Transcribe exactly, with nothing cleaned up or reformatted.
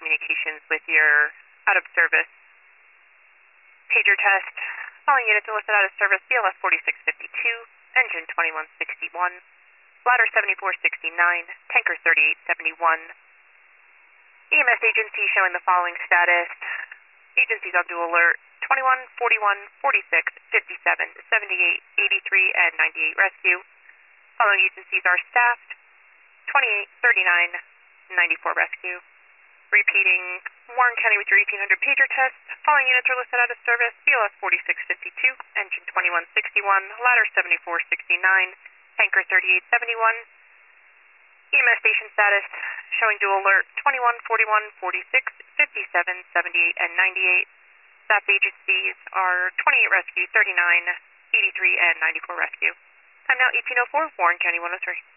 communications with your out-of-service pager test. Following units enlisted out of service, B L S forty-six fifty-two, engine twenty-one sixty-one, bladder seventy-four sixty-nine, tanker thirty-eight seventy-one. E M S agency showing the following status. Agencies on dual alert, twenty-one, forty-one, forty-six, fifty-seven, seventy-eight, eighty-three, and ninety-eight rescue. Following agencies are staffed, twenty-eight, thirty-nine, ninety-four rescue. Repeating, Warren County with your eighteen hundred pager test. Following units are listed out of service, B L S forty-six fifty-two, engine twenty-one sixty-one, ladder seventy-four sixty-nine, tanker thirty-eight seventy-one. E M S station status showing dual alert twenty-one, forty-one, forty-six, fifty-seven, seventy-eight, and ninety-eight. Staff agencies are twenty-eight rescue, thirty-nine, eighty-three, and ninety-four rescue. Time now eighteen oh four, Warren County one oh three.